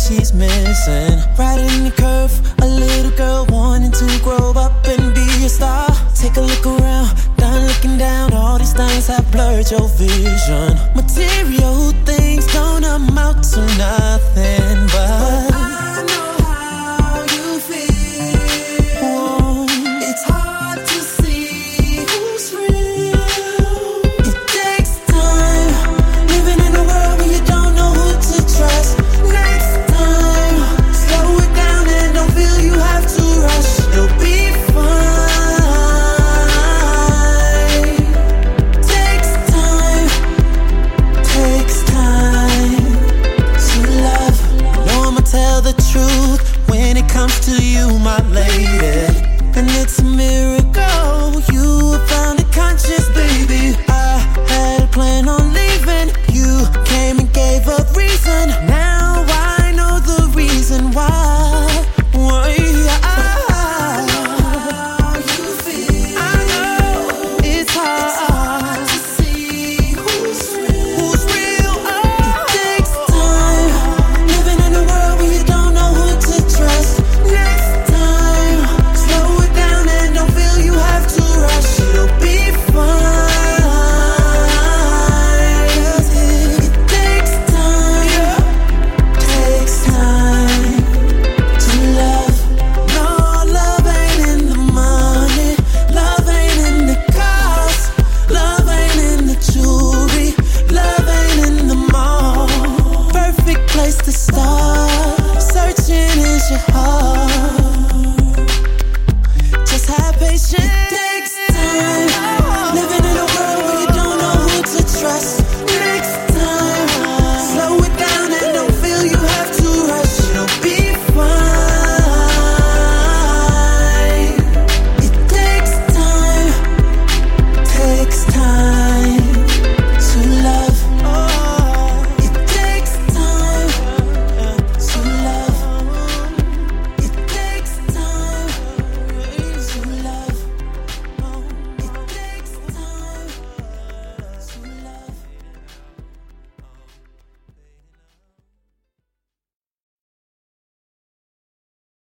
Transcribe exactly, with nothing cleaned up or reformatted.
she's missing. Right in the curve, a little girl wanting to grow up and be a star. Take a look around, done looking down. All these things have blurred your vision. Material things don't amount to nothing, but I know how you feel. Whoa. It's hard to see who's real. It takes time living in a world where you don't know who to trust. Next time, slow it down and don't feel you have to rush. You'll be fine. Takes time, takes time to love. No, I'ma tell the truth when it comes to you, my lady. And it's a miracle you found a conscious, baby. I had a plan on leaving. You came and gave a reason. Now I know the reason why. Why I know you feel. I know it's hard to see who's real. Who's real? Oh. It takes time living in a world where you don't know who to trust. Next time, slow it down and don't feel you have to rush. It'll be fine. 'Cause it, it takes time, takes time to love. No, love ain't in the money, love ain't in the cars, love ain't in the jewelry, love ain't in the mall. Perfect place to start. Searching is your heart. Just have patience.